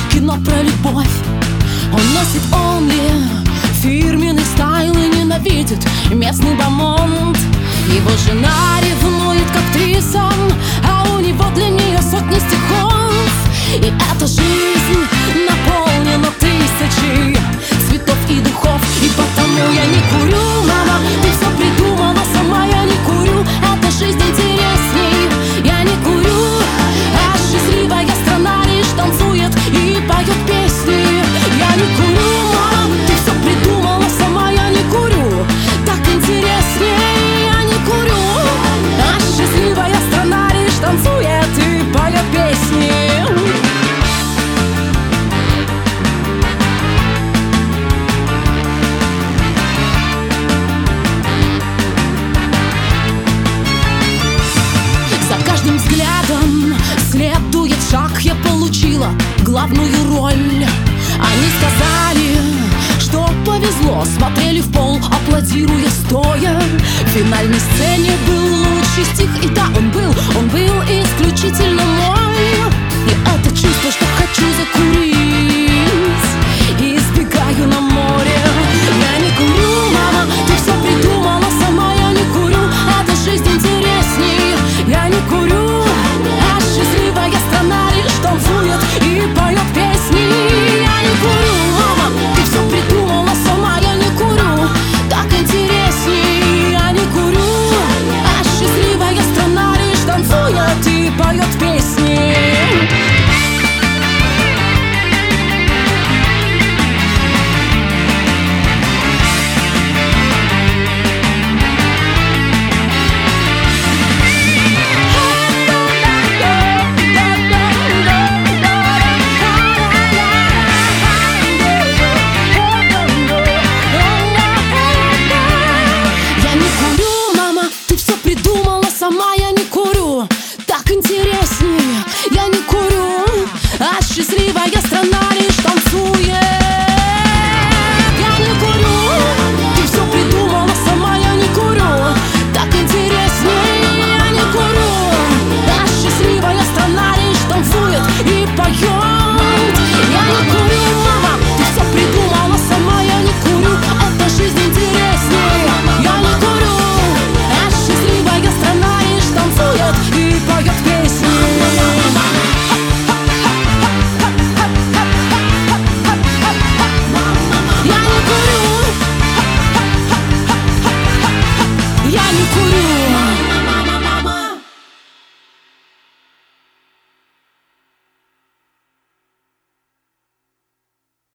кино про любовь. Он носит only фирменный стайл и ненавидит местный бомонд. Его жена ревнует к актрисам, а у него для нее сотни стихов. И эта жизнь наполнена тысячей цветов и духов. И потому я не курю, мама, ты все придумала сама. Я не курю, эта жизнь интересней. Я не курю, а счастливая страна лишь танцует и поет песни. Я не курю, мама, ты все придумала сама. Я не курю, так интересней. Я не курю, а счастливая страна лишь танцует и поет песни. Взглядом следует шаг, я получила главную роль. Они сказали, что повезло, смотрели в пол, аплодируя стоя. В финальной сцене был лучший стих, и да, он был исключительно мой. И это чувство, что хочу закурить, и избегаю на море. Я не курю, мама, ты все придумала сама. Я не курю, эта жизнь интересней. Я не курю, а счастливая страна лишь танцует и поет песни. Я не курю, мама, ты все придумала сама. Я не курю, так интересней. Я не курю, а счастливая страна лишь танцует и поет песни. Я не курю, так интереснее. Я не курю, а счастливая страна лишь танцует. Я не курю, ты все придумала сама. Я не курю, так интереснее. Я не курю, а счастливая страна лишь танцует и поет. Я не курю, мама, ты все придумала сама. Я не курю, эта жизнь интереснее. Я не курю, а счастливая страна танцует и поет песни. Я не курю, я не курю.